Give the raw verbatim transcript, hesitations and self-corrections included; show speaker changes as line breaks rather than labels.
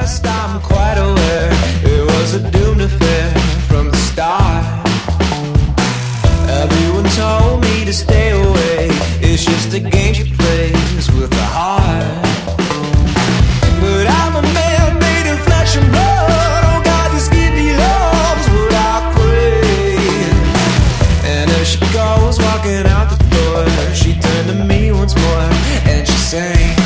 rest, I'm quite aware it was a doomed affair from the start. Everyone told me to stay away, it's just a game she plays with the heart. But I'm a man made of flesh and blood, oh God, just give me love's what I crave. And as she goes walking out the door, she turned to me once more and she sang,